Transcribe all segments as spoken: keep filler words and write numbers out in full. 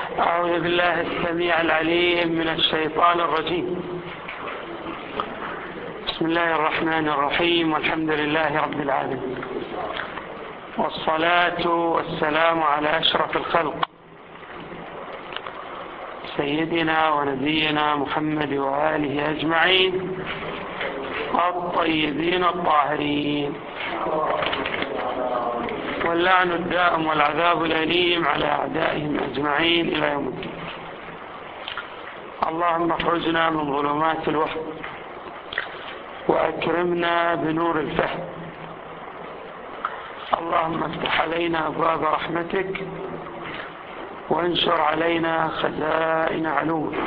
أعوذ بالله السميع العليم من الشيطان الرجيم. بسم الله الرحمن الرحيم، والحمد لله رب العالمين، والصلاة والسلام على أشرف الخلق سيدنا ونبينا محمد وآله أجمعين الطيبين الطاهرين، واللعن الدائم والعذاب الأليم على أعدائهم أجمعين إلى يوم الدين. اللهم اخرجنا من ظلمات الوهم وأكرمنا بنور الفهم. اللهم افتح علينا أبواب رحمتك وانشر علينا خزائن علومك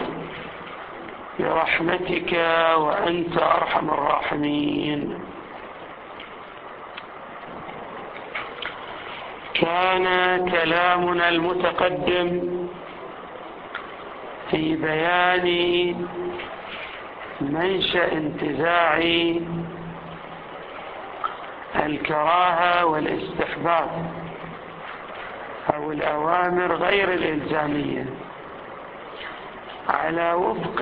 برحمتك وأنت أرحم الراحمين. كان كلامنا المتقدم في بيان منشأ انتزاع الكراهة والاستحباب أو الأوامر غير الإلزامية على وفق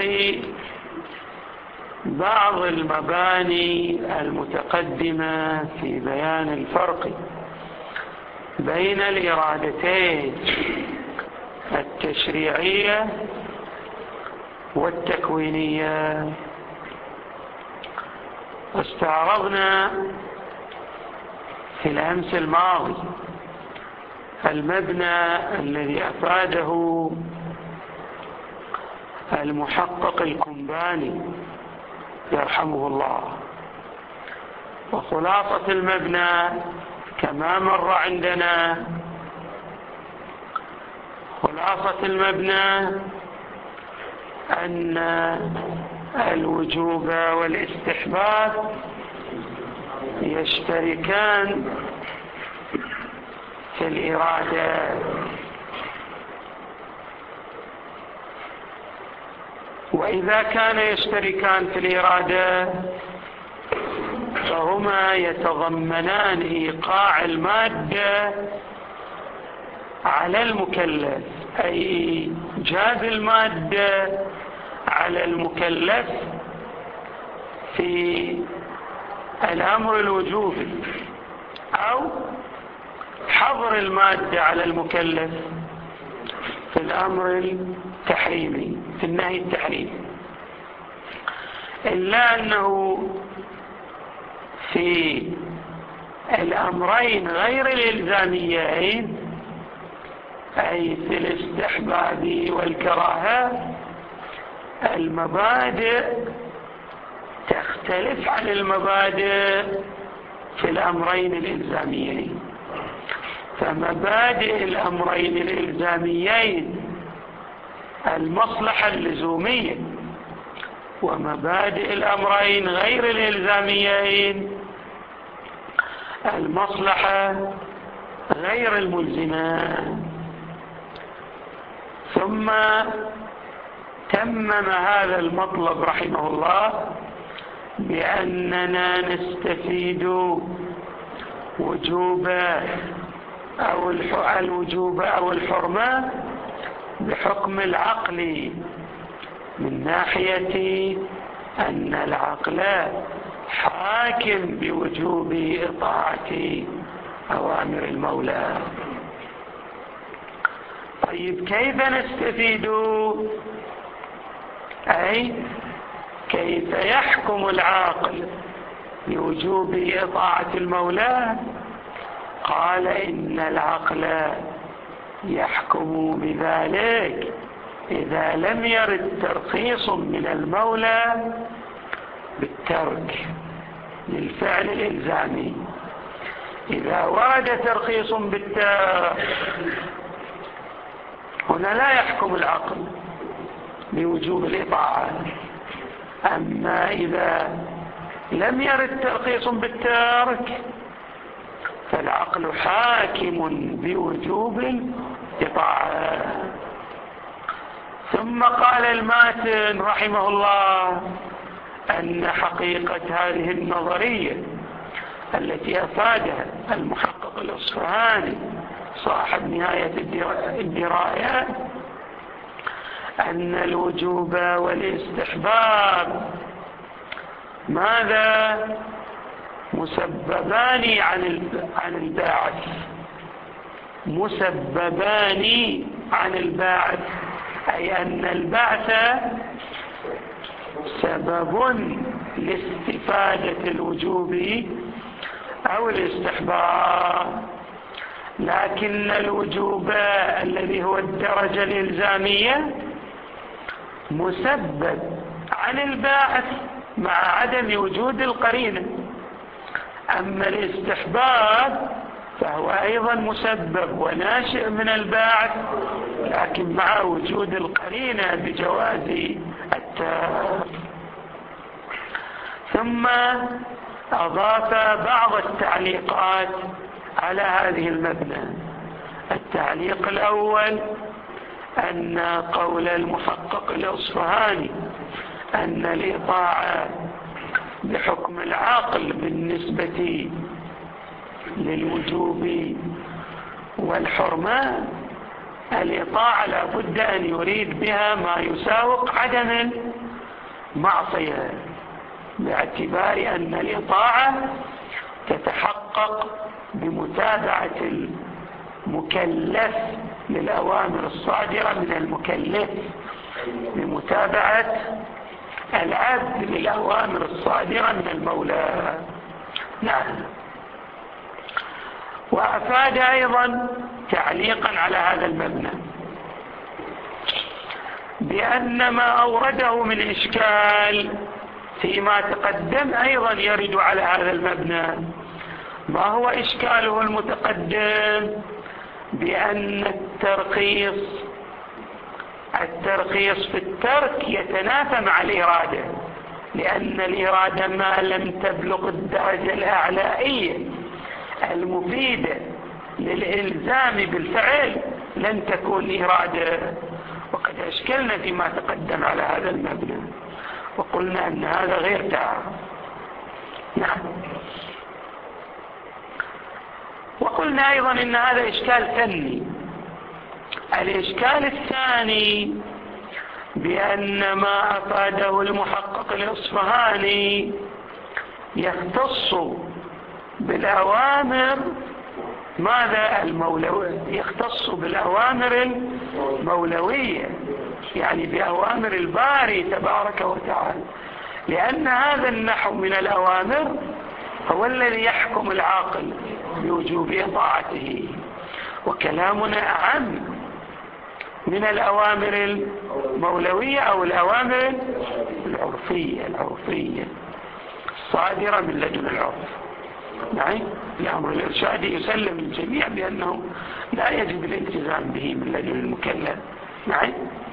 بعض المباني المتقدمة في بيان الفرق بين الإرادتين التشريعية والتكوينية. استعرضنا في الأمس الماضي المبنى الذي أفاده المحقق الكنباني يرحمه الله، وخلاصة المبنى كما مر عندنا خلاصة المبنى أن الوجوب والاستحباب يشتركان في الإرادة، وإذا كان يشتركان في الإرادة فهما يتضمنان إيقاع المادة على المكلف، أي إيجاد المادة على المكلف في الأمر الوجوبي، أو حظر المادة على المكلف في الأمر التحريمي، في النهي التحريمي. إلا أنه في الأمرين غير الإلزاميين، أي في الاستحباب والكراهة، المبادئ تختلف عن المبادئ في الأمرين الإلزاميين. فمبادئ الأمرين الإلزاميين المصلحة اللزومية، ومبادئ الأمرين غير الإلزاميين المصلحة غير الملزمة. ثم تمم هذا المطلب رحمه الله بأننا نستفيد وجوب أو الوجوب أو الحرمة بحكم العقل، من ناحية أن العقل حاكم بوجوب إطاعة أوامر المولى. طيب كيف نستفيد؟ أي كيف يحكم العاقل بوجوب إطاعة المولى؟ قال إن العقل يحكم بذلك إذا لم يرد ترخيص من المولى بالترك للفعل الإلزامي. إذا ورد ترخيص بالترك هنا لا يحكم العقل بوجوب الإطاعة. أما إذا لم يرد ترخيص بالترك فالعقل حاكم بوجوب الإطاعة. ثم قال الماتن رحمه الله أن حقيقة هذه النظرية التي أفادها المحقق الأصفهاني صاحب نهاية الدراية أن الوجوب والاستحباب ماذا مسببان عن الباعث، مسببان عن الباعث، أي أن البعث سبب لاستفادة الوجوب أو الاستحباب، لكن الوجوب الذي هو الدرجة الإلزامية مسبب عن الباعث مع عدم وجود القرينة. أما الاستحباب فهو أيضا مسبب وناشئ من الباعث، لكن مع وجود القرينة بجواز الترك. ثم أضاف بعض التعليقات على هذه المبنى. التعليق الأول أن قول المحقق الأصفهاني أن الإطاعة بحكم العقل بالنسبة للوجوب والحرمة، الإطاعة لا بد أن يريد بها ما يساوق عدم المعصية، باعتبار أن الإطاعة تتحقق بمتابعة المكلف للأوامر الصادرة من المكلف، بمتابعة العبد للأوامر الصادرة من المولى. نعم. وأفاد أيضا تعليقا على هذا المبنى بأن ما أورده من إشكال فيما تقدم أيضا يرد على هذا المبنى. ما هو إشكاله المتقدم؟ بأن الترخيص الترخيص في الترك يتنافى مع الإرادة، لأن الإرادة ما لم تبلغ الدرجة الأعلائية المفيدة للإلزام بالفعل لن تكون إرادة. وقد أشكلنا فيما تقدم على هذا المبنى وقلنا أن هذا غير تعارض. نعم. وقلنا أيضا أن هذا إشكال فني. الإشكال الثاني بأن ما أفاده المحقق الأصفهاني يختص بالأوامر ماذا المولوية، يختص بالأوامر المولوية، يعني بأوامر الباري تبارك وتعالى، لأن هذا النحو من الأوامر هو الذي يحكم العاقل بوجوب طاعته. وكلامنا أعم من الأوامر المولوية أو الأوامر العرفية العرفية الصادرة من لدن العرف. يعني الأمر الإرشادي يسلم للجميع بأنه لا يجب الالتزام به من لدن المكلف. يعني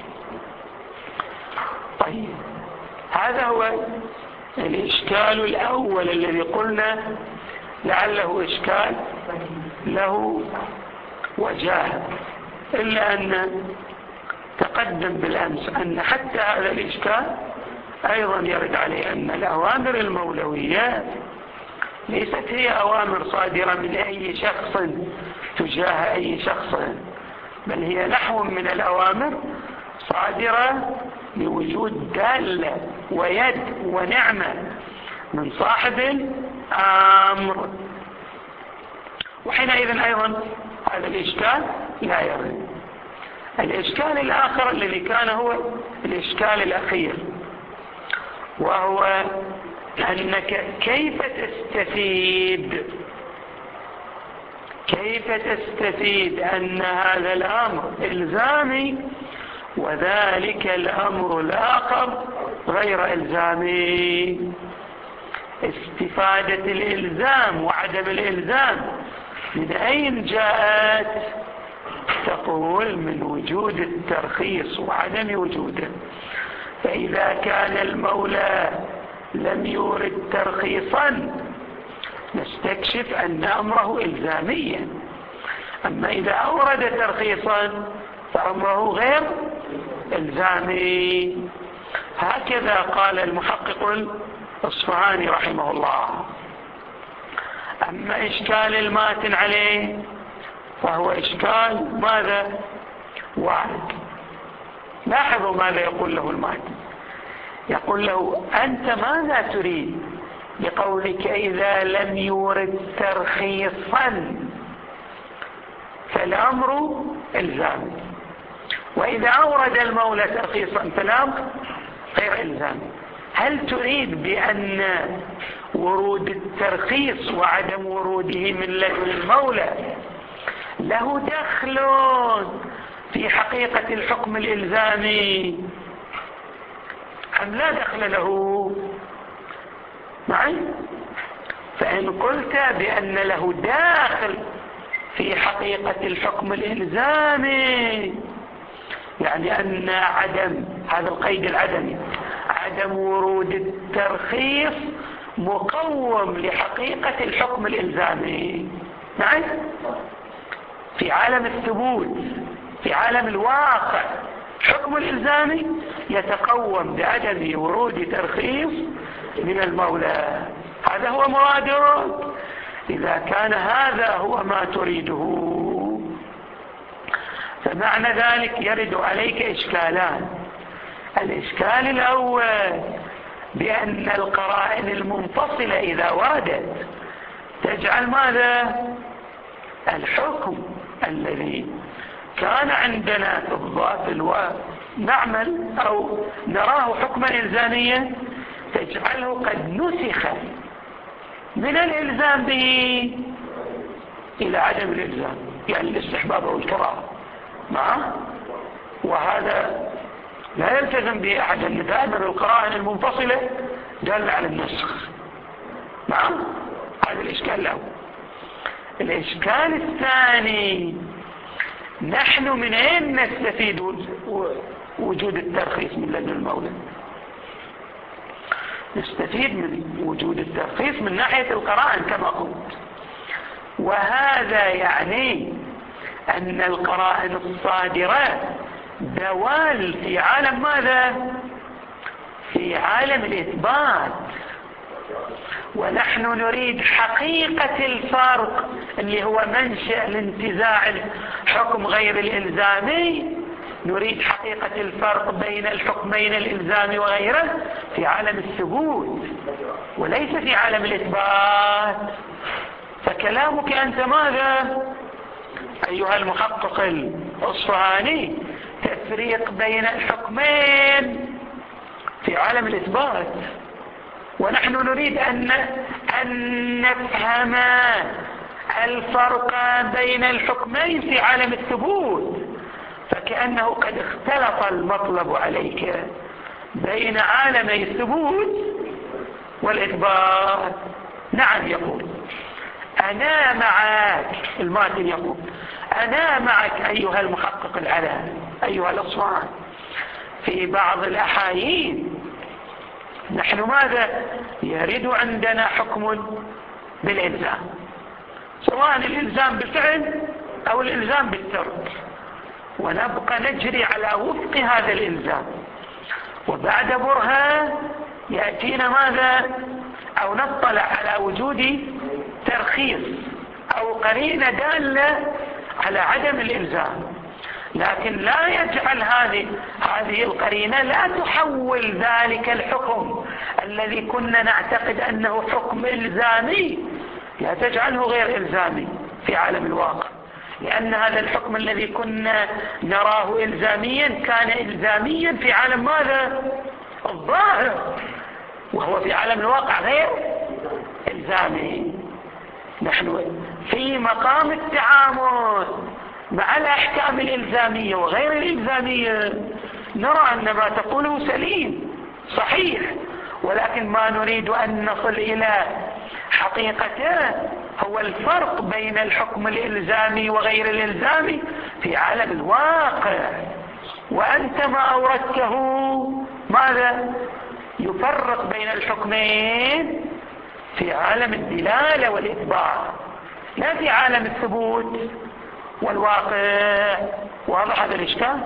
طيب، هذا هو الإشكال الأول الذي قلنا لعله إشكال له وجاهة، إلا أن تقدم بالأمس أن حتى هذا الإشكال أيضا يرد عليه أن الأوامر المولوية ليست هي أوامر صادرة من أي شخص تجاه أي شخص، بل هي نحو من الأوامر صادرة لوجود دالة ويد ونعمة من صاحب الأمر. وحينئذ أيضا هذا الإشكال لا يرد. الإشكال الآخر الذي كان هو الإشكال الأخير، وهو أنك كيف تستفيد كيف تستفيد أن هذا الأمر إلزامي وذلك الأمر الآخر غير إلزامي. استفادة الإلزام وعدم الإلزام من أين جاءت؟ تقول من وجود الترخيص وعدم وجوده. فإذا كان المولى لم يورد ترخيصا نستكشف أن أمره إلزاميا، أما إذا أورد ترخيصا فأمره غير إلزامي. هكذا قال المحقق الأصفهاني رحمه الله. أما إشكال الماتن عليه فهو إشكال ماذا؟ وارد. لاحظوا ماذا يقول له المهدي. يقول له أنت ماذا تريد بقولك إذا لم يورد ترخيصا فالأمر إلزامي، وإذا أورد المولى ترخيصا فالأمر غير إلزامي؟ هل تريد بأن ورود الترخيص وعدم وروده من لدن المولى له دخل في حقيقة الحكم الإلزامي أم لا دخل له معي؟ فإن قلت بأن له داخل في حقيقة الحكم الإلزامي يعني أن عدم هذا القيد العدمي عدم ورود الترخيص مقوم لحقيقة الحكم الإلزامي معي؟ في عالم الثبوت في عالم الواقع حكم الإلزامي يتقوم بعدم ورود ترخيص من المولى. هذا هو مراده. إذا كان هذا هو ما تريده فمعنى ذلك يرد عليك إشكالان. الإشكال الأول بأن القرائن المنفصلة إذا وردت تجعل ماذا؟ الحكم الذي كان عندنا في الضابط نعمل أو نراه حكما إلزاميا تجعله قد نسخ من الإلزام به إلى عدم الإلزام، يعني الاستحباب أو الكراهة معه. وهذا لا يلتزم به أحد أن دائما القرائن المنفصلة دالة على النسخ معه. هذا الإشكال الأول. الإشكال الثاني نحن من أين نستفيد وجود الترخيص من لدن المولى؟ نستفيد من وجود الترخيص من ناحية القرائن كما قلت، وهذا يعني أن القرائن الصادرة دوال في عالم ماذا؟ في عالم الإثبات، ونحن نريد حقيقة الفرق اللي هو منشأ الانتزاع الحكم غير الإلزامي. نريد حقيقة الفرق بين الحكمين الإلزامي وغيره في عالم الثبوت وليس في عالم الإثبات. فكلامك أنت ماذا أيها المحقق الأصفهاني؟ تفريق بين الحكمين في عالم الإثبات، ونحن نريد أن أن نفهم الفرق بين الحكمين في عالم الثبوت. فكأنه قد اختلط المطلب عليك بين عالمي الثبوت والإثبات. نعم يقول أنا معك، الماتن يقول أنا معك أيها المحقق العلامي أيها الأصفهاني في بعض الأحايين. نحن ماذا؟ يرد عندنا حكم بالإلزام، سواء الإلزام بالفعل أو الإلزام بالترك، ونبقى نجري على وفق هذا الإلزام، وبعد برهان يأتينا ماذا؟ أو نطلع على وجود ترخيص أو قرينة دالة على عدم الإلزام، لكن لا يجعل هذه هذه القرينة لا تحول ذلك الحكم الذي كنا نعتقد أنه حكم إلزامي لا تجعله غير إلزامي في عالم الواقع، لأن هذا الحكم الذي كنا نراه إلزاميا كان إلزاميا في عالم ماذا؟ الظاهر، وهو في عالم الواقع غير إلزامي. نحن في مقام التعامل مع الأحكام الإلزامية وغير الإلزامية نرى أن ما تقوله سليم صحيح، ولكن ما نريد أن نصل إلى حقيقته هو الفرق بين الحكم الإلزامي وغير الإلزامي في عالم الواقع. وأنت ما أوردته ماذا؟ يفرق بين الحكمين في عالم الدلالة والإتباع لا في عالم الثبوت والواقع. واضح هذا الإشكال؟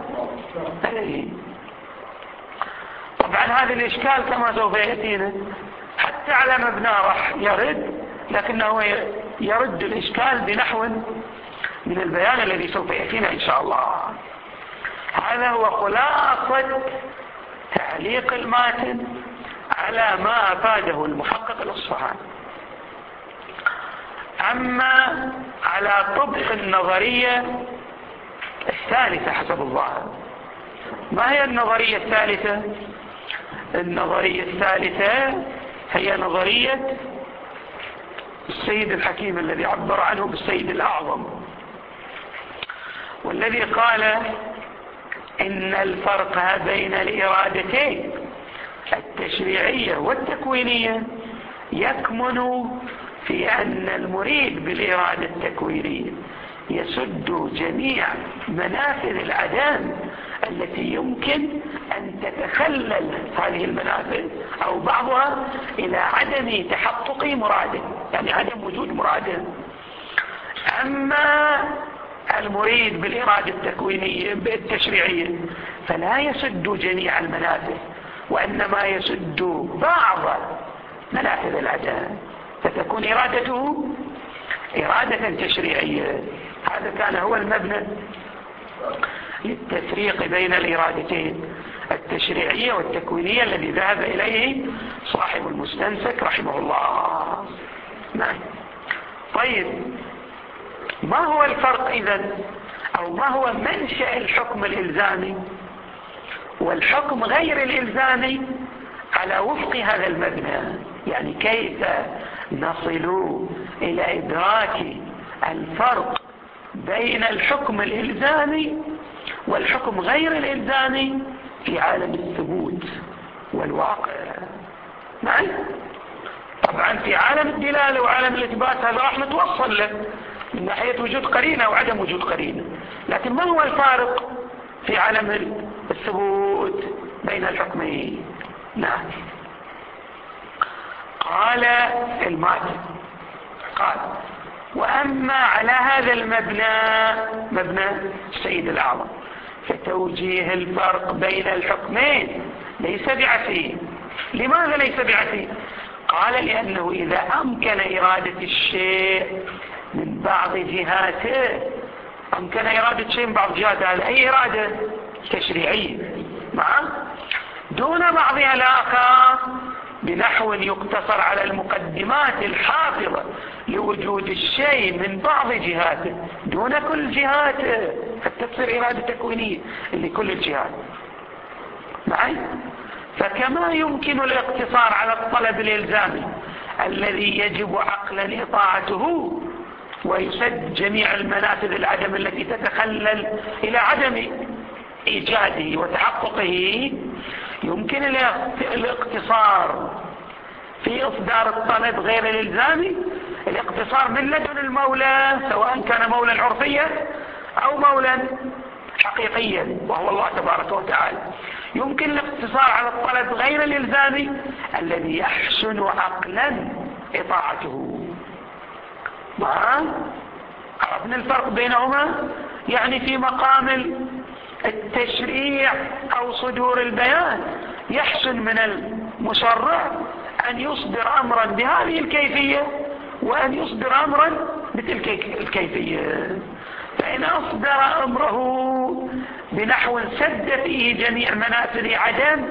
طبعا هذا الإشكال كما سوف يأتينا حتى على مبناه راح يرد، لكنه يرد الإشكال بنحو من البيان الذي سوف يأتينا إن شاء الله. هذا هو خلاصة تعليق الماتن على ما أفاده المحقق الأصفهاني. أما على طبق النظرية الثالثة حسب الظاهر، ما هي النظرية الثالثة؟ النظرية الثالثة هي نظرية السيد الحكيم الذي عبر عنه بالسيد الأعظم، والذي قال إن الفرق بين الإرادتين التشريعية والتكوينية يكمن في أن المريد بالإرادة التكوينية يسد جميع منافذ العدم التي يمكن أن تتخلل هذه المنافذ أو بعضها إلى عدم تحقق مراده، يعني عدم وجود مراده. أما المريد بالإرادة التكوينية التشريعية فلا يسد جميع المنافذ، وإنما يسد بعض منافذ العدم، فتكون إرادته إرادة تشريعية. هذا كان هو المبنى للتفريق بين الإرادتين التشريعية والتكوينية الذي ذهب إليه صاحب المستنسك رحمه الله. نعم. طيب، ما هو الفرق إذن، أو ما هو منشأ الحكم الإلزامي والحكم غير الإلزامي على وفق هذا المبنى؟ يعني كيف نصل إلى إدراك الفرق بين الحكم الإلزامي والحكم غير الإلزامي في عالم الثبوت والواقع؟ نعم. طبعا في عالم الدلالة وعالم الإثبات هذا راح نتوصل له من ناحية وجود قرينة وعدم وجود قرينة، لكن ما هو الفارق في عالم الثبوت بين الحكمين؟ نعم. قال الماتن قال: وأما على هذا المبنى، مبنى السيد الأعظم، فتوجيه الفرق بين الحكمين ليس بعسير. لماذا ليس بعسير؟ قال: لأنه إذا أمكن إرادة الشيء من بعض جهاته، أمكن إرادة شيء من بعض جهاته، هذا أي إرادة تشريعية معه دون بعضها الآخر بنحو يقتصر على المقدمات الحافظة لوجود الشيء من بعض جهاته دون كل جهاته، حتى تصير إرادة تكوينية لكل الجهات معي. فكما يمكن الاقتصار على الطلب الإلزامي الذي يجب عقلا إطاعته ويسد جميع المنافذ العدم التي تتخلل إلى عدم إيجاده وتحققه، يمكن الاقتصار في إصدار الطلب غير الإلزامي، الاقتصار من لدن المولى سواء كان مولا عرفيا أو مولا حقيقيا وهو الله تبارك وتعالى. يمكن الاقتصار على الطلب غير الإلزامي الذي يحسن عقلا إطاعته. ما عرفنا الفرق بينهما؟ يعني في مقام التشريع أو صدور البيان يحسن من المشرع أن يصدر أمرا بهذه الكيفية وأن يصدر أمرا بتلك الكيفية. فإن أصدر أمره بنحو سد فيه جميع منافذ عدم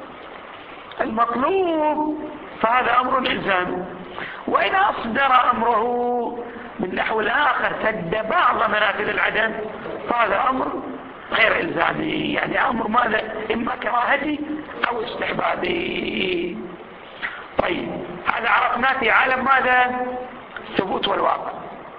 المطلوب فهذا أمر إلزامي، وإن أصدر أمره من نحو الآخر سد بعض منافذ العدم فهذا أمر غير إلزامي، يعني أمر ماذا؟ إما كراهتي أو استحبابي. طيب، هذا عرفناه في عالم ماذا؟ الثبوت والواقع.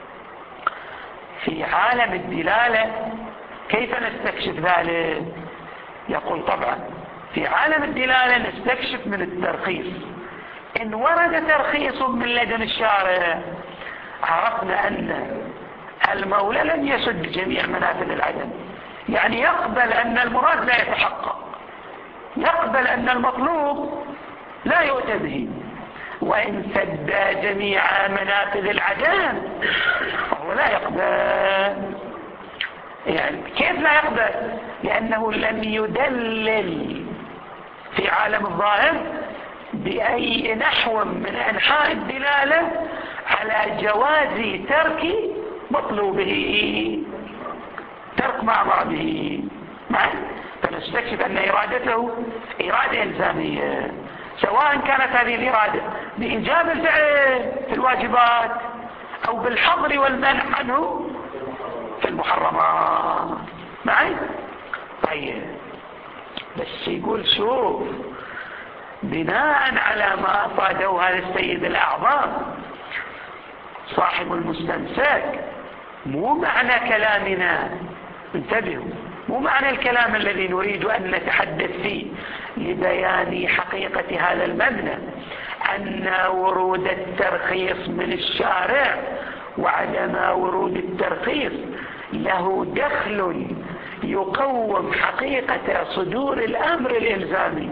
في عالم الدلالة كيف نستكشف ذلك؟ يقول طبعا في عالم الدلالة نستكشف من الترخيص. إن ورد ترخيص من لدن الشارع عرفنا أن المولى لم يسد جميع منافذ العدم، يعني يقبل أن المراد لا يتحقق، يقبل أن المطلوب لا يؤتى به، وإن سد جميع منافذ العدم فهو لا يقبل. يعني كيف لا يقبل؟ لأنه لم يدلل في عالم الظاهر بأي نحو من أنحاء الدلالة على جواز ترك مطلوبه، ترك ما أمر به. فنستكشف أن إرادته إرادة إلزامية، سواء كانت هذه الإرادة بإيجاب الفعل في الواجبات أو بالحظر والمنع عنه في المحرمات. معي؟ طيب بس يقول شوف، بناء على ما أفاده هذا السيد الأعظم صاحب المستمسك، مو معنى كلامنا، انتبهوا، مو معنى الكلام الذي نريد أن نتحدث فيه لبيان حقيقة هذا المبنى أن ورود الترخيص من الشارع وعدم ورود الترخيص له دخل يقوم حقيقة صدور الأمر الإلزامي.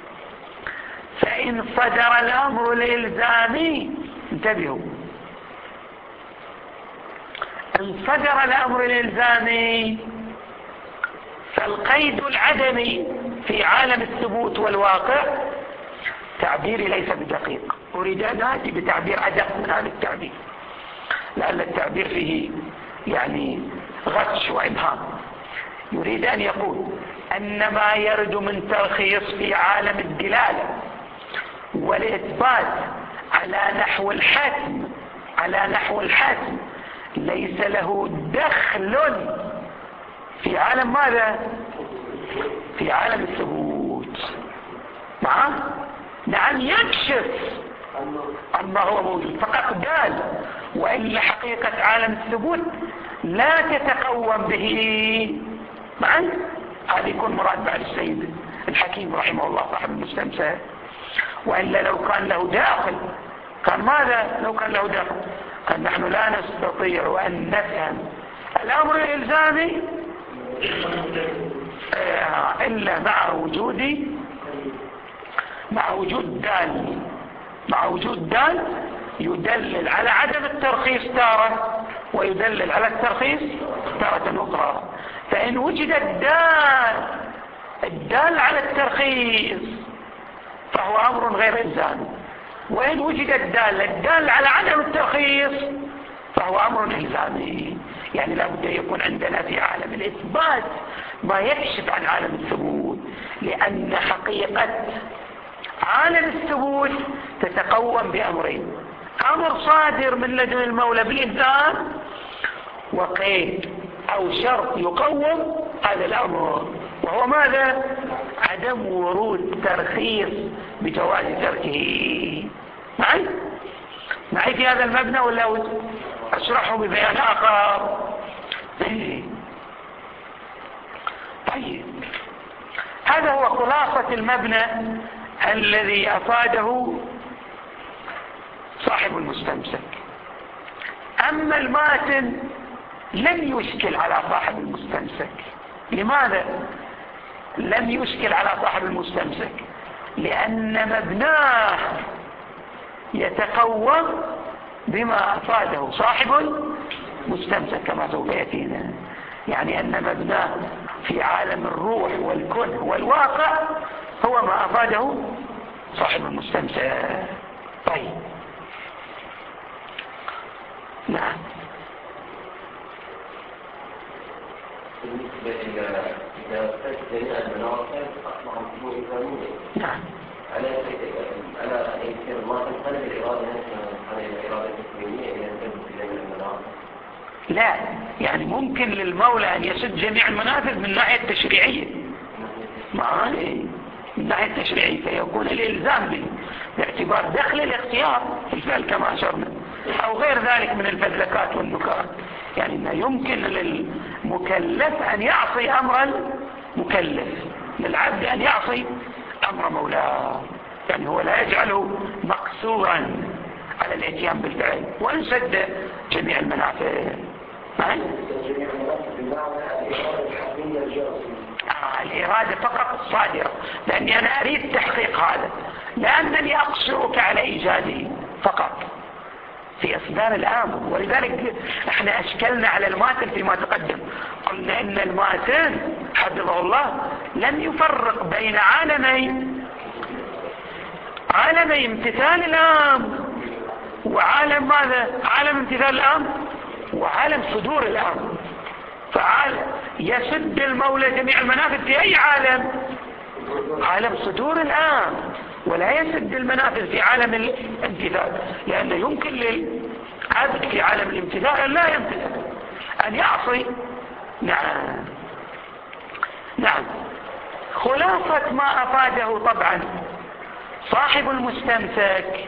فإن صدر الأمر الإلزامي، انتبهوا، إن صدر الأمر الإلزامي فالقيد العدمي في عالم الثبوت والواقع تعبيري ليس بدقيق، أريد أن آتي بتعبير أدق من هذا التعبير لأن التعبير فيه يعني غش وإبهام. يريد أن يقول أن ما يرد من ترخيص في عالم الدلالة والإثبات على نحو الحتم على نحو الحتم ليس له دخل في عالم ماذا؟ في عالم الثبوت. نعم نعم يكشف عما هو موجود فقط قال، وإلا حقيقة عالم الثبوت لا تتقوم به. معي؟ هذا يكون مراد بعد السيد الحكيم رحمه الله صاحب المستمسك. وإلا لو كان له داخل كان ماذا؟ لو كان له داخل كان نحن لا نستطيع أن نفهم الأمر الإلزامي إلا مع وجود مع وجود دال مع وجود دال يدلل على عدم الترخيص تارة ويدلل على الترخيص تارة أخرى. فإن وجد الدال الدال على الترخيص فهو أمر غير إلزامي، وإن وجد الدال الدال على عدم الترخيص فهو أمر إلزامي. يعني لا بد يكون عندنا في عالم الإثبات ما يكشف عن عالم الثبوت، لأن حقيقة عالم الثبوت تتقوم بأمرين: أمر صادر من لدن المولى بالإلزام، وقيد أو شرط يقوم هذا الأمر، وهو ماذا؟ عدم ورود ترخيص بجواز تركه. معي؟ معي في هذا المبنى ولا أشرحه ببيان آخر؟ طيب هذا هو خلاصة المبنى الذي أفاده صاحب المستمسك. أما الماتن لم يشكل على صاحب المستمسك. لماذا لم يشكل على صاحب المستمسك؟ لأن مبناه يتقوم بما أفاده صاحب المستمسك كما سوف يأتينا. يعني أن مبناه في عالم الروح والكون والواقع هو ما أفاده صاحب المستمسك. طيب نعم. بالنسبة إلى إذا أردت جميع المناطق أصبح الأمور إلزامية. نعم. على على يمكن ما تنقلب الإرادة نفسها عن الإرادة التكوينية إلى تنفذ جميع المناطق. لا، يعني ممكن للمولى أن يسد جميع المنافذ من الناحية التشريعية. معاني من الناحية التشريعية فيكون الإلزام به باعتبار دخل الاختيار في الفعل كما أشرنا، أو غير ذلك من الفذلكات والنكات. يعني ما يمكن للمكلف أن يعصي أمر المكلف، للعبد أن يعصي أمر مولاه. يعني هو لا يجعله مقصورا على الاتيان بالفعل وإن سد جميع المنافع. معي؟ آه الإرادة فقط الصادرة، لأني أنا أريد تحقيق هذا، لأنني أقصرك على إيجاده فقط في إصدار الأمر. ولذلك احنا أشكلنا على الماتن فيما تقدم، قلنا إن الماتن حفظه الله لم يفرق بين عالمين: عالم امتثال الأمر وعالم ماذا؟ عالم امتثال الأمر وعالم صدور الأمر. فعالم يسد المولى جميع المنافذ في أي عالم؟ عالم صدور الآن، ولا يسد المنافذ في عالم الامتثال، لأنه يمكن للعبد في عالم الامتثال أن لا يمتثل، أن يعصي. نعم نعم. خلاصة ما أفاده طبعا صاحب المستمسك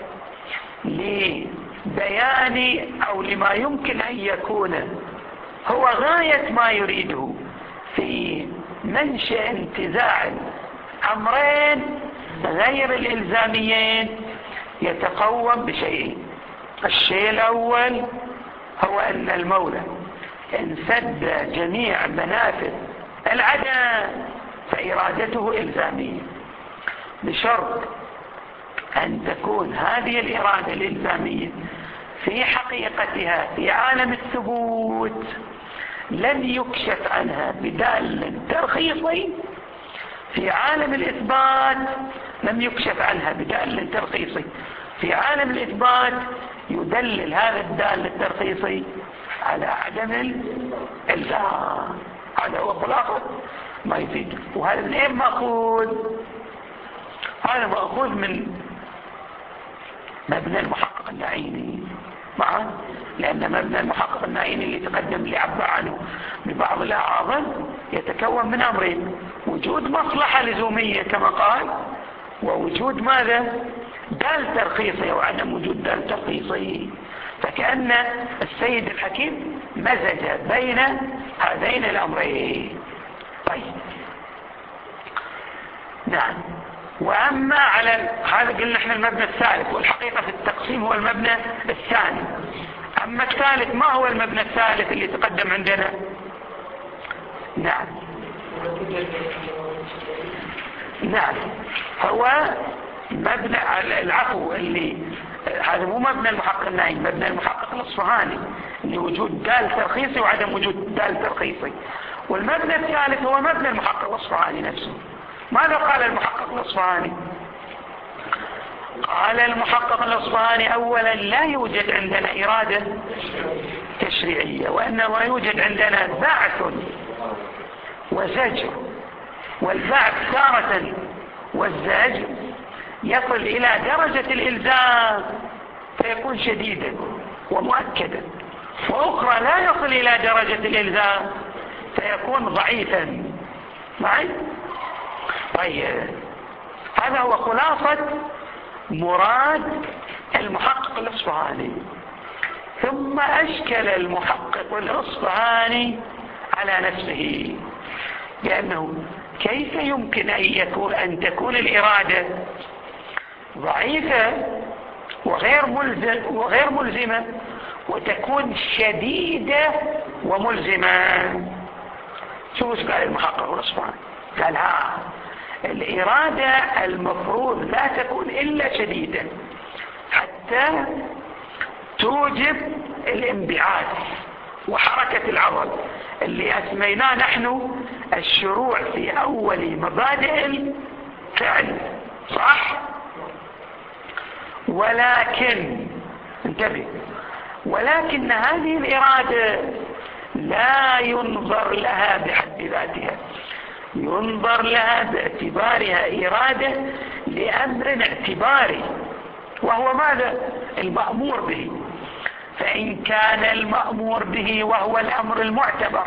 لبيان أو لما يمكن أن يكون هو غاية ما يريده في منشأ انتزاع أمرين غير الإلزاميين، يتقوم بشيئين. الشيء الأول هو أن المولى إن سد جميع منافذ العدم فإرادته إلزامية، بشرط أن تكون هذه الإرادة الإلزامية في حقيقتها في عالم الثبوت لم يكشف عنها بدال ترخيصي، في عالم الإثبات لم يكشف عنها بدال ترخيصي، في عالم الإثبات يدلل هذا الدال الترخيصي على عدم الإلزام. هذا هو خلاصة ما يفيد. وهذا من اين مأخوذ؟ هذا مأخوذ من مبنى المحقق النعيمي معه، لأن مبنى المحقق النعيمي اللي تقدم اللي عبر عنه ببعض الأعاظم يتكون من أمرين: وجود مصلحة لزومية كما قال، ووجود ماذا؟ دال ترخيصي أو عدم وجود دال ترخيصي. فكأن السيد الحكيم مزج بين هذين الأمرين. طيب نعم. وأما على هذا قلنا احنا المبنى الثالث، والحقيقة في التقسيم هو المبنى الثاني. أما الثالث ما هو المبنى الثالث اللي تقدم عندنا؟ نعم نعم هو مبنى العفو اللي هذا مو مبنى المحقق النعيم، مبنى المحقق الأصفهاني اللي وجود دال ترخيصي وعدم وجود دال ترخيصي. والمبنى الثالث هو مبنى المحقق الأصفهاني نفسه. ماذا قال المحقق الأصفهاني؟ قال المحقق الأصفهاني أولا لا يوجد عندنا إرادة تشريعية، وإنما يوجد عندنا بعث وزجر، والبعث تارة والزجر يصل إلى درجة الإلزام فيكون شديدا ومؤكدا، وأخرى لا يصل إلى درجة الإلزام فيكون ضعيفا. معي؟ طيب هذا هو خلاصة مراد المحقق الأصفهاني. ثم أشكل المحقق الأصفهاني على نفسه، لأنه كيف يمكن أن يكون أن تكون الإرادة ضعيفة وغير ملزم وغير ملزمة وتكون شديدة وملزمة؟ شو قال المحقق الأصفهاني؟ قال ها الإرادة المفروض لا تكون إلا شديدة حتى توجب الانبعاث وحركة العضل اللي أسميناه نحن الشروع في أول مبادئ الفعل، صح؟ ولكن انتبه، ولكن هذه الإرادة لا ينظر لها بحد ذاتها، ينظر لها باعتبارها إرادة لأمر اعتباري، وهو ماذا؟ المأمور به. فإن كان المأمور به وهو الأمر المعتبر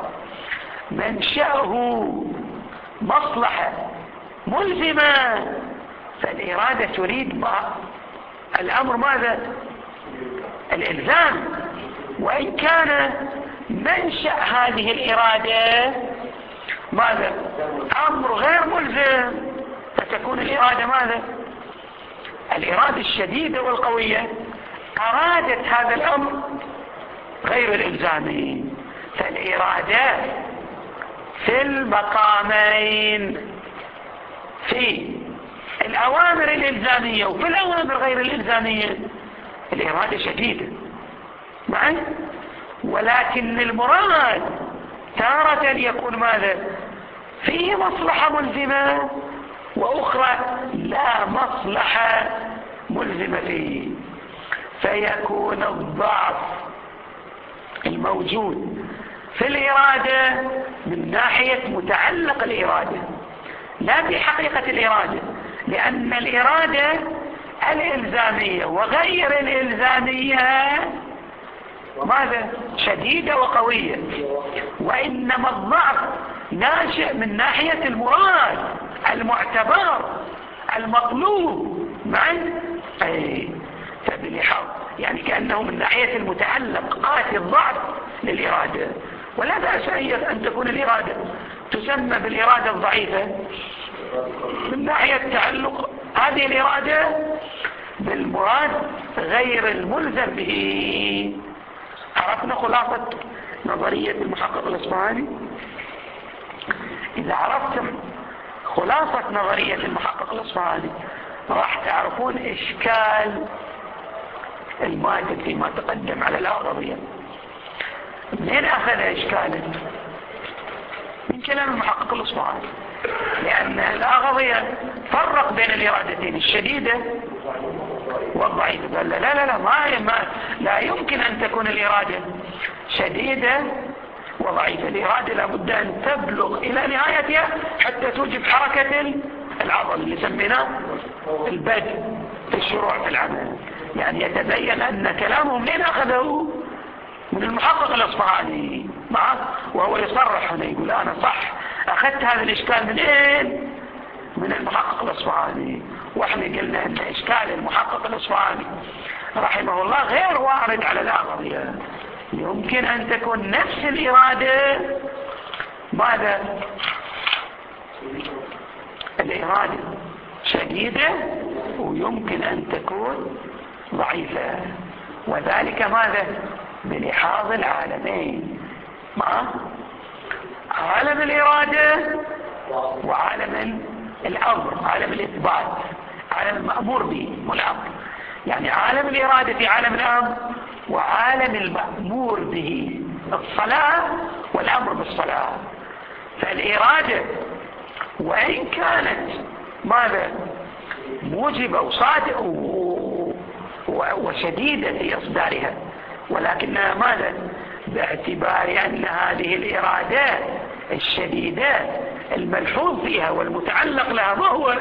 منشأه مصلحة ملزمة فالإرادة تريد ما الأمر ماذا؟ الإلزام. وإن كان منشأ هذه الإرادة ماذا؟ أمر غير ملزم فتكون الإرادة ماذا؟ الإرادة الشديدة والقوية أرادت هذا الأمر غير الإلزامي. فالإرادة في المقامين، في الأوامر الإلزامية وفي الأوامر غير الإلزامية الإرادة شديدة معي، ولكن المراد تارة يكون ماذا؟ فيه مصلحة ملزمة وأخرى لا مصلحة ملزمة فيه، فيكون الضعف الموجود في الإرادة من ناحية متعلق الإرادة لا بحقيقة الإرادة، لأن الإرادة الإلزامية وغير الإلزامية ماذا؟ شديدة وقوية، وإنما الضعف ناشئ من ناحية المراد المعتبر المطلوب معا. أي فبالحظ يعني كأنه من ناحية المتعلق آتي الضعف للإرادة، ولا بأس أن تكون الإرادة تسمى بالإرادة الضعيفة من ناحية تعلق هذه الإرادة بالمراد غير الملزم به. عرفنا خلاصة نظرية المحقق الإصفهاني؟ إذا عرفتم خلاصة نظرية المحقق الإصفهاني راح تعرفون إشكال الماتن فيما تقدم على الأغضبية. منين أخذ إشكاله؟ من كلام المحقق الإصفهاني، لأن الأغضبية فرق بين الإرادتين الشديدة والضعيفة. قال لا لا لا ما, ما لا يمكن أن تكون الإرادة شديدة وضعيفة. الإرادة لابد أن تبلغ إلى نهايتها حتى توجب حركة العضل اللي سميناه البدء في الشروع في العمل. يعني يتبين أن كلامه منين أخذه؟ من المحقق الإصفهاني معه، وهو يصرح هنا يقول أنا صح أخذت هذا الإشكال من إيه؟ من المحقق الإصفهاني. وإحنا قلنا أن إشكال المحقق الإصفهاني رحمه الله غير وارد على الأغضبية. يمكن أن تكون نفس الإرادة ماذا؟ الإرادة شديدة ويمكن أن تكون ضعيفة، وذلك ماذا؟ بلحاظ العالمين مع عالم الإرادة وعالم الأمر، عالم الإثبات، عالم المأمور به والأمر. يعني عالم الإرادة في عالم الأمر وعالم المأمور به الصلاة والأمر بالصلاة. فالإرادة وإن كانت ماذا؟ موجبة وصادقة وشديدة في إصدارها، ولكنها ماذا؟ باعتبار أن هذه الإرادات الشديدة الملحوظ فيها والمتعلق لها ما هو؟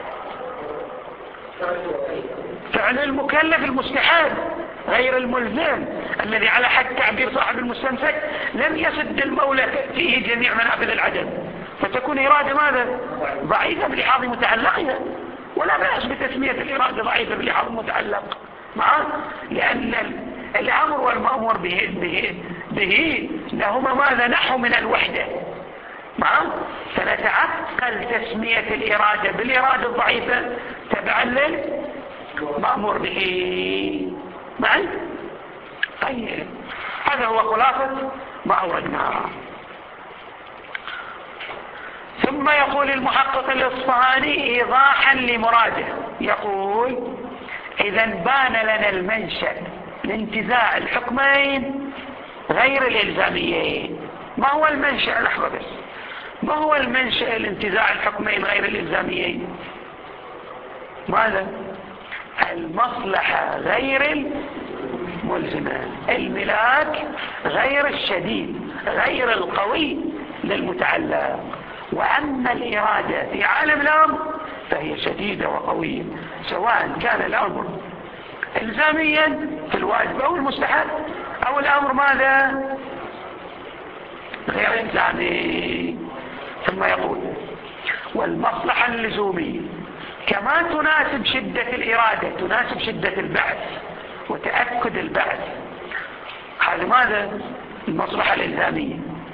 فعل المكلف المستحب غير الملزم الذي على حد تعبير صاحب المستمسك لم يسد المولى فيه جميع منافذ العدم، فتكون إرادة ماذا؟ ضعيفة بلحاظ متعلقها، ولا بأس بتسمية الإرادة ضعيفة بلحاظ متعلق معه، لأن الأمر والمأمور به, به, به لهما ماذا؟ نحو من الوحدة معه. فنتعقل تسمية الإرادة بالإرادة الضعيفة تبعا للمأمور به معي. طيب هذا هو خلاصة ما أوردناه. ثم يقول المحقق الإصفهاني إيضاحا لمراده، يقول إذا بان لنا المنشأ لانتزاع الحكمين غير الإلزاميين. ما هو المنشأ؟ لحظة بس، ما هو المنشأ لانتزاع الحكمين غير الإلزاميين؟ ماذا؟ المصلحة غير الملزمة، الملاك غير الشديد غير القوي للمتعلق. وأما الإرادة في عالم الأمر فهي شديدة وقوية، سواء كان الأمر إلزاميا في الواجب أو المستحب، أو الأمر ماذا؟ غير إلزامي. ثم يقول والمصلحة اللزومية كما تناسب شدة الإرادة تناسب شدة البعث وتأكد البعث، هذا ماذا؟ المصلحة الإلزامية.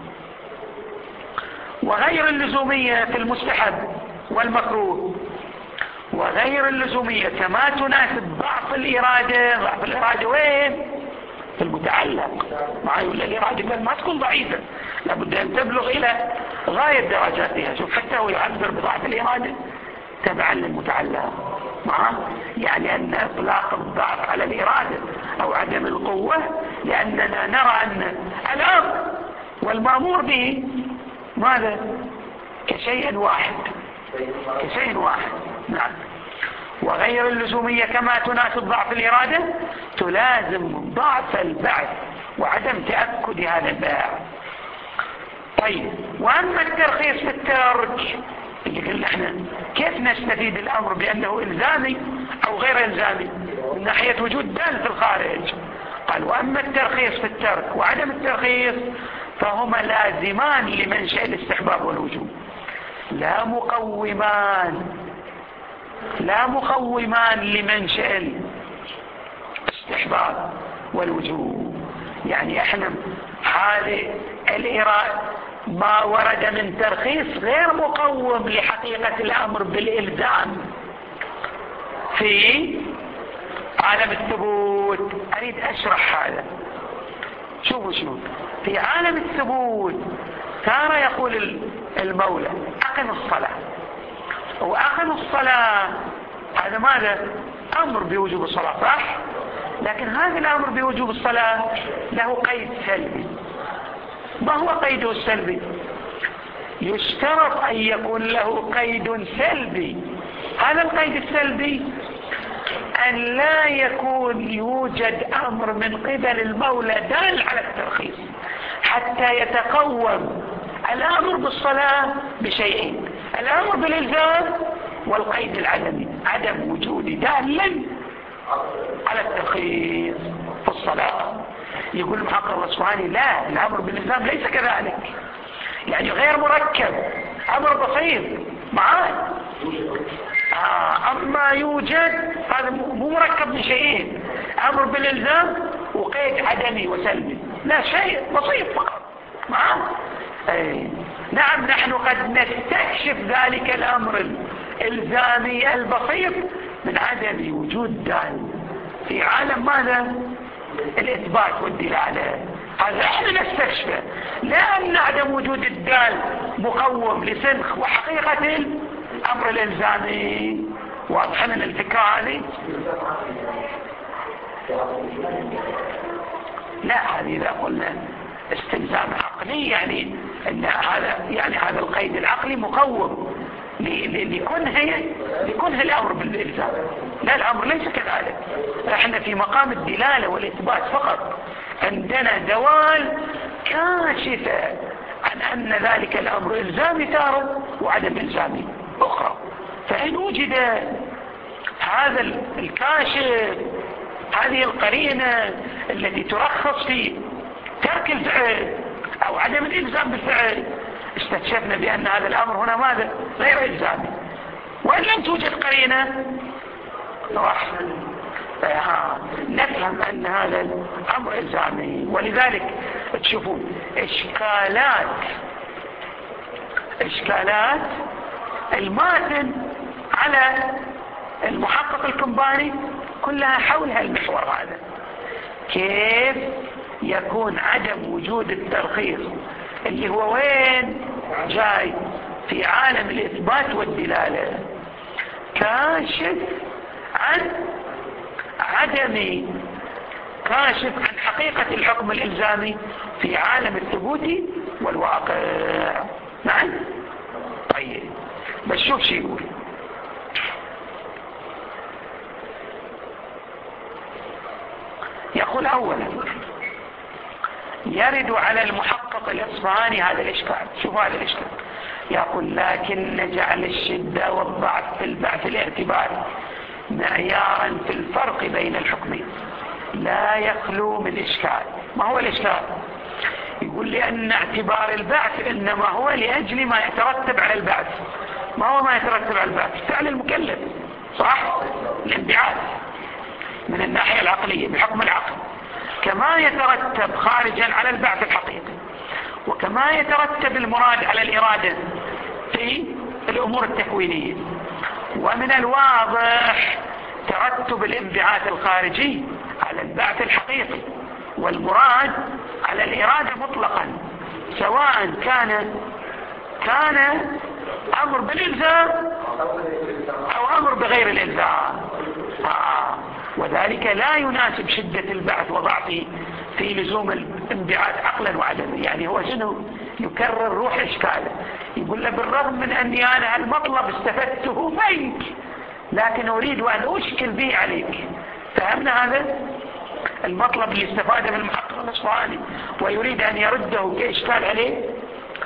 وغير اللزومية في المستحب والمكروه، وغير اللزومية كما تناسب ضعف الإرادة. ضعف الإرادة وين؟ في المتعلق معي، ولا الإرادة ما تكون ضعيفة، لابد أن تبلغ إلى غاية درجاتها. شوف حتى هو يعبر بضعف الإرادة تبعا للمتعلق معه، يعني أن إطلاق الضعف على الإرادة أو عدم القوة، لأننا نرى أن الأمر والمأمور به ماذا؟ كشيء واحد كشيء واحد. نعم. وغير اللزومية كما تناسب ضعف الإرادة تلازم ضعف البعث وعدم تأكد هذا البعث. طيب واما الترخيص في الترك اللي قلنا احنا كيف نستفيد الامر بانه الزامي او غير الزامي من ناحية وجود دال في الخارج؟ قال واما الترخيص في الترك وعدم الترخيص فهما لازمان لمنشأ الاستحباب والوجوب، لا مقومان لا مقومان لمنشأ الاستحباب والوجوب. يعني احنا هذه الإرادة ما ورد من ترخيص غير مقوم لحقيقة الأمر بالإلزام في عالم الثبوت. أريد أشرح هذا. شوفوا شوف في عالم الثبوت ترى يقول المولى أقم الصلاة، وأقم الصلاة هذا ماذا؟ أمر بوجوب الصلاة صح؟ لكن هذا الأمر بوجوب الصلاة له قيد سلبي. ما هو قيده السلبي؟ يشترط أن يكون له قيد سلبي. هذا القيد السلبي أن لا يكون يوجد أمر من قبل المولى دال على الترخيص حتى يتقوم الأمر بالصلاة بشيئين: الأمر بالإلزام والقيد العدمي، عدم وجود دال على الترخيص في الصلاة. يقول المحقق الأصفهاني لا، الأمر بالإلزام ليس كذلك، يعني غير مركب، أمر بسيط معاه. آه أما يوجد هذا مو مركب من شيئين: أمر بالإلزام وقيد عدمي وسلبي، لا شيء بسيط فقط معاه. أي نعم، نحن قد نستكشف ذلك الأمر الإلزامي البسيط من عدم وجود دال في عالم ماذا؟ الإثبات والدلالة. هذا احنا نستكشفه، لأن عدم وجود الدال مقوم لسنخ وحقيقة الأمر الإلزامي. واضح لنا الفكرة هذه؟ لا، هذه إذا قلنا استلزام عقلي يعني ان هذا يعني هذا القيد العقلي مقوم لكنه لكنه الامر بالالزام. لا، الامر ليس كذلك. احنا في مقام الدلاله والاثبات فقط، عندنا دوال كاشفه عن ان ذلك الامر الزامي تاره وعدم الزامي اخرى. فان وجد هذا الكاشف، هذه القرينه التي ترخص في ترك الفعل او عدم الالزام بالفعل، استكشفنا بان هذا الامر هنا ماذا؟ غير الزامي. وان لم توجد قرينه راح نفهم ان هذا الامر الزامي. ولذلك تشوفون اشكالات اشكالات الماتن على المحقق الكمباني كلها حول هالمحور هذا: كيف يكون عدم وجود الترخيص اللي هو وين جاي في عالم الإثبات والدلالة كاشف عن عدم كاشف عن حقيقة الحكم الإلزامي في عالم الثبوت والواقع. نعم. طيب بس شوف شي يقول: يقول أولا يرد على المحقق الإصفهاني هذا الإشكال. شوف هذا الإشكال، يقول: لكن جعل الشدة والضعف في البعث الاعتباري معيارا في الفرق بين الحكمين لا يخلو من إشكال. ما هو الإشكال؟ يقول لأن اعتبار البعث إنما هو لأجل ما يترتب على البعث. ما هو ما يترتب على البعث؟ فعل المكلف صح؟ الانبعاث من الناحية العقلية بحكم العقل، كما يترتب خارجا على البعث الحقيقي، وكما يترتب المراد على الإرادة في الأمور التكوينية. ومن الواضح ترتب الانبعاث الخارجي على البعث الحقيقي، والمراد على الإرادة مطلقا، سواء كان كان أمر بالإلزام أو أمر بغير الإلزام. آه. وذلك لا يناسب شدة البعث وضعفه في لزوم الانبعاث عقلا وعدما. يعني هو شنو يكرر روح إشكاله، يقول له: بالرغم من أني أنا المطلب استفدته منك، لكن أريد أن أشكل به عليك. فهمنا هذا المطلب اللي استفاده من المحقق الإصفهاني ويريد أن يرده كإشكال عليه؟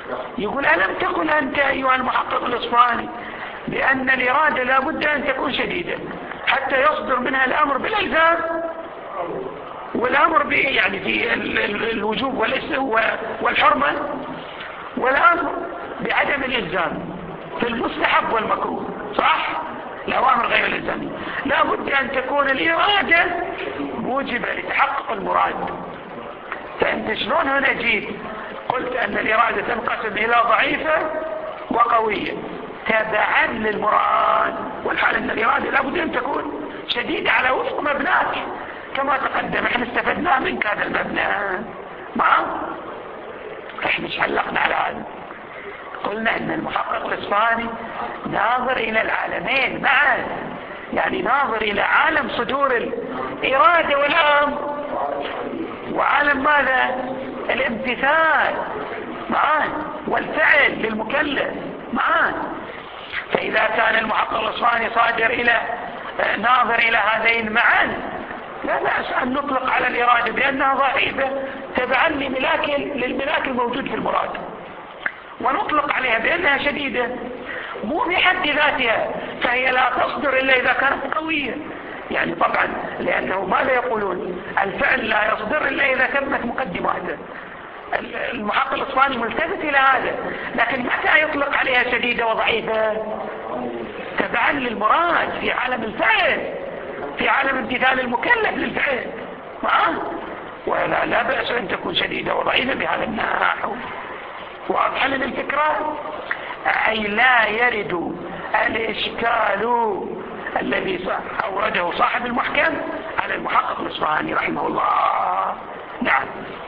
يقول ألم تقل أنت أيها المحقق الإصفهاني بأن الإرادة لابد أن تكون شديدة حتى يصدر منها الأمر بالإلزام والأمر بإيه يعني في الوجوب والحرمة والأمر بعدم الإلزام في المستحب والمكروه صح؟ الأوامر غير الإلزامية لابد أن تكون الإرادة موجبة لتحقق المراد. فأنت شلون هنا جيت قلت أن الإرادة تنقسم إلى ضعيفة وقوية تبعا للمراد والحال أن الإرادة لابد أن تكون شديدة على وفق مبناك كما تقدم. احنا استفدنا منك هذا المبنى معه احنا علقنا على هذا قلنا ان المحقق الإصفهاني ناظر الى العالمين معا يعني ناظر الى عالم صدور الإرادة والأمر وعالم ماذا الامتثال معان والفعل للمكلف معان. فإذا كان المحقق الإصفهاني صادر إلى ناظر إلى هذين معان لا بأس أن نطلق على الإرادة بأنها ضعيفة تبعا لملاك للملاك الموجود في المراد ونطلق عليها بأنها شديدة مو بحد ذاتها فهي لا تصدر إلا إذا كانت قوية يعني طبعا لأنه ماذا يقولون الفعل لا يصدر إلا إذا تمت مقدماته. المحقق الإصفهاني ملتفت إلى هذا لكن متى يطلق عليها شديدة وضعيفة تبعا للمراد في عالم الفعل في عالم امتثال المكلف للفعل معه ولا لا بأس أن تكون شديدة وضعيفة بهذا النحو. واضح لنا الفكرة أي لا يرد الإشكال الذي أورده صاحب المحكم على المحقق الإصفهاني رحمه الله. نعم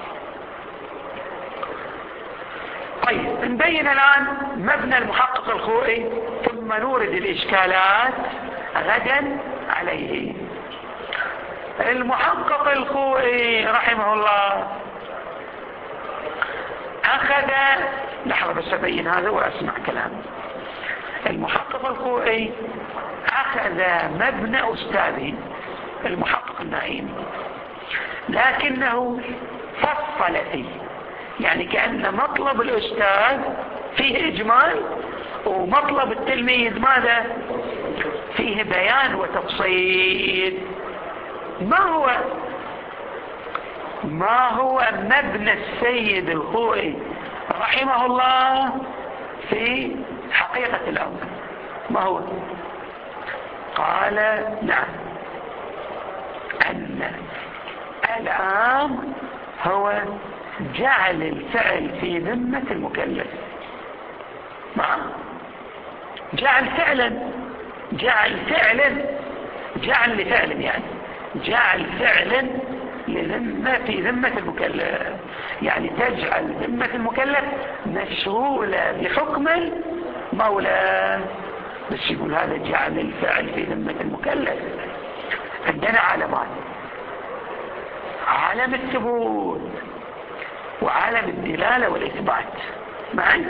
طيب نبين الآن مبنى المحقق الخوئي ثم نورد الإشكالات غدا عليه. المحقق الخوئي رحمه الله أخذ لحظة بس أبين هذا وأسمع كلام. المحقق الخوئي أخذ مبنى أستاذه المحقق النعيم لكنه فصل فيه يعني كأن مطلب الأستاذ فيه إجمال ومطلب التلميذ ماذا فيه بيان وتفصيل. ما هو ما هو مبنى السيد الخوئي رحمه الله في حقيقة الأمر ما هو؟ قال نعم أن الأمر هو جعل الفعل في ذمة المكلف نعم جعل فعلا جعل فعلا جعل لفعل يعني جعل فعلا لذمة في ذمة المكلف يعني تجعل ذمة المكلف مشغولة بحكم المولى بس يقول هذا جعل الفعل في ذمة المكلف. عندنا علمان عالم الثبوت وعالم الدلالة والإثبات معي.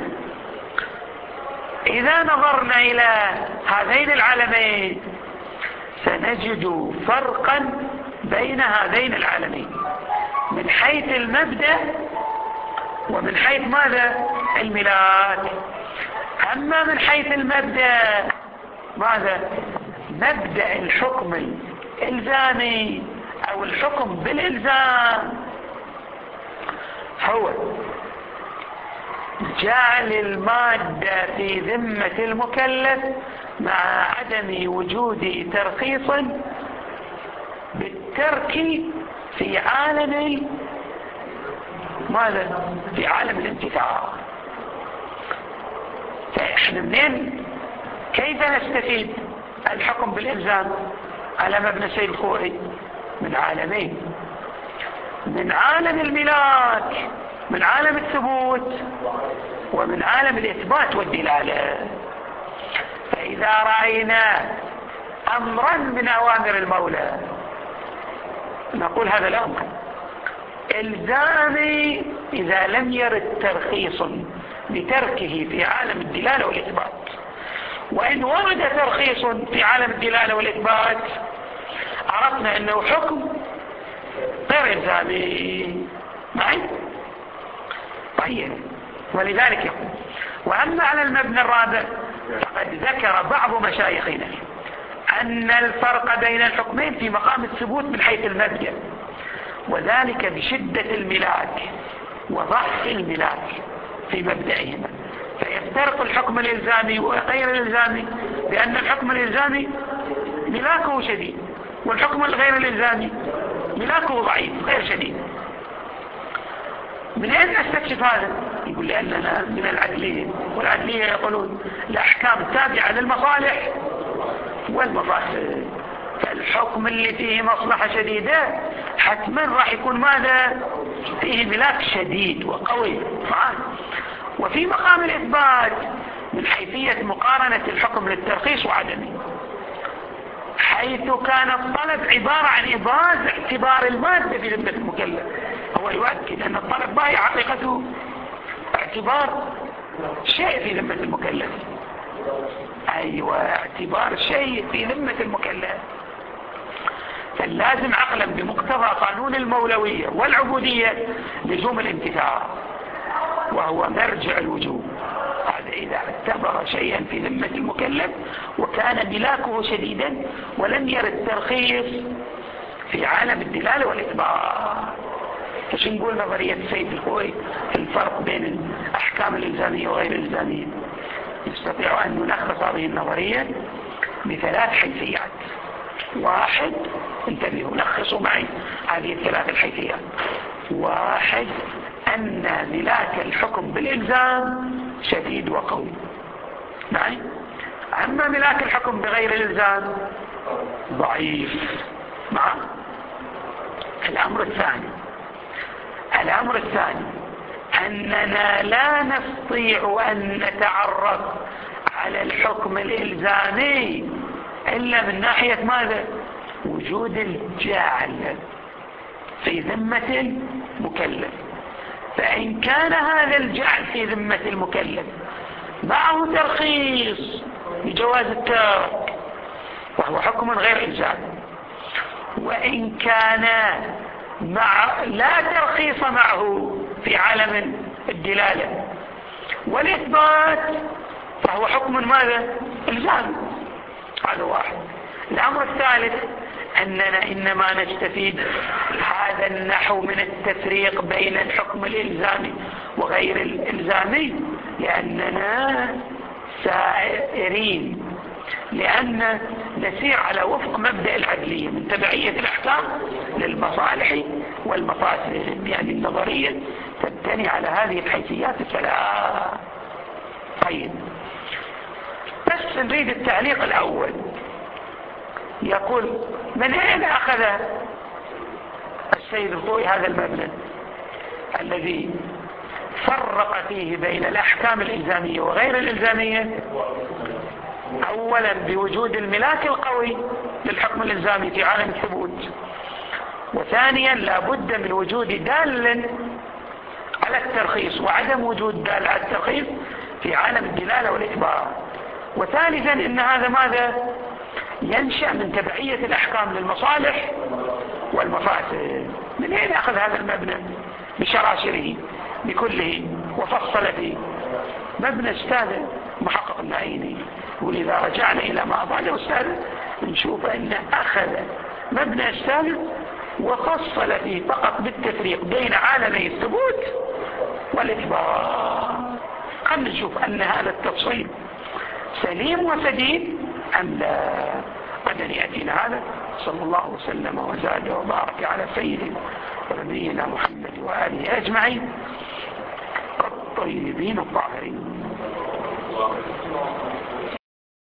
إذا نظرنا إلى هذين العالمين سنجد فرقا بين هذين العالمين من حيث المبدأ ومن حيث ماذا الملاك. أما من حيث المبدأ ماذا مبدأ الحكم الإلزامي أو الحكم بالإلزام هو جعل المادة في ذمة المكلف مع عدم وجود ترخيص بالترك في عالم ماذا في عالم الانتفاع. فإحنا منين كيف نستفيد الحكم بالإلزام على مبنى السيد الخوئي؟ من عالمين من عالم الملاك من عالم الثبوت ومن عالم الإثبات والدلالة. فإذا رأينا أمرا من أوامر المولى نقول هذا الأمر إلزامي إذا لم يرد ترخيص بتركه في عالم الدلالة والإثبات. وإن ورد ترخيص في عالم الدلالة والإثبات عرفنا أنه حكم غير إلزامي معي. طيب ولذلك يقول: وأما على المبنى الرابع فقد ذكر بعض مشايخنا أن الفرق بين الحكمين في مقام الثبوت من حيث المبدأ، وذلك بشدة الملاك وضعف الملاك في مبدئهما، فيفترق الحكم الإلزامي وغير الإلزامي بأن الحكم الإلزامي ملاكه شديد، والحكم الغير الإلزامي ملاكه ضعيف غير شديد. من أين أستكشف هذا؟ يقول لأننا من العدلية، والعدلية يقولون الأحكام تابعة للمصالح والمفاسد، فالحكم اللي فيه مصلحة شديدة حتما راح يكون ماذا؟ فيه ملاك شديد وقوي معاه. وفي مقام الإثبات من حيثية مقارنة الحكم للترخيص وعدمه، حيث كان الطلب عبارة عن إبراز اعتبار المادة في ذمة المكلف. هو يؤكد أن الطلب باهي حقيقته اعتبار شيء في ذمة المكلف. أيوة، اعتبار شيء في ذمة المكلف، فاللازم عقلا بمقتضى قانون المولوية والعبودية لزوم الامتثال، وهو مرجع الوجوب. هذا إذا اعتبر شيئا في ذمة المكلف وكان ملاكه شديدا ولم يرد ترخيص في عالم الدلالة والإثبات. فش نقول نظرية السيد الخوئي في الفرق بين الأحكام الإلزامية وغير الإلزامية؟ نستطيع أن نلخص هذه النظرية بثلاث حيثيات. واحد، انتبهوا لخصوا معي هذه الثلاث الحيثيات. واحد، أن ملاك الحكم بالإلزام شديد وقوي، معي. أما ملاك الحكم بغير الإلزام ضعيف، مع. الأمر الثاني الأمر الثاني أننا لا نستطيع أن نتعرف على الحكم الإلزامي إلا من ناحية ماذا؟ وجود الجعل في ذمة المكلف. فإن كان هذا الجعل في ذمة المكلف معه ترخيص بجواز الترك وهو حكم غير إلزامي، وإن كان مع لا ترخيص معه في عالم الدلالة والإثبات فهو حكم ماذا؟ إلزامي. هذا واحد. الأمر الثالث أننا إنما نستفيد هذا النحو من التفريق بين الحكم الإلزامي وغير الإلزامي لأننا سائرين، لأن نسير على وفق مبدأ العدلية من تبعية الأحكام للمصالح والمفاسد. يعني النظرية تبتني على هذه الحيثيات الثلاث. طيب، بس نريد التعليق الأول. يقول: من أين أخذ السيد الخوئي هذا المبنى الذي فرق فيه بين الأحكام الإلزامية وغير الإلزامية؟ أولا بوجود الملاك القوي للحكم الإلزامي في عالم الثبوت، وثانيا لا بد من وجود دال على الترخيص وعدم وجود دال على الترخيص في عالم الدلالة والإثبات، وثالثا إن هذا ماذا؟ ينشأ من تبعية الأحكام للمصالح والمفاسد. من أين أخذ هذا المبنى بشراشره بكله وفصل فيه؟ مبنى أستاذ محقق النعيني. ولذا رجعنا إلى ما أضاله أستاذ نشوف أن أخذ مبنى أستاذ وفصل فيه فقط بالتفريق بين عالمي الثبوت والإثبات. خلنا نشوف أن هذا التفصيل سليم وسديد أم لا. قد يأتينا هذا. صلى الله وسلم وزاد وبارك على سيدنا ونبينا محمد وآله أجمعين الطيبين الطاهرين.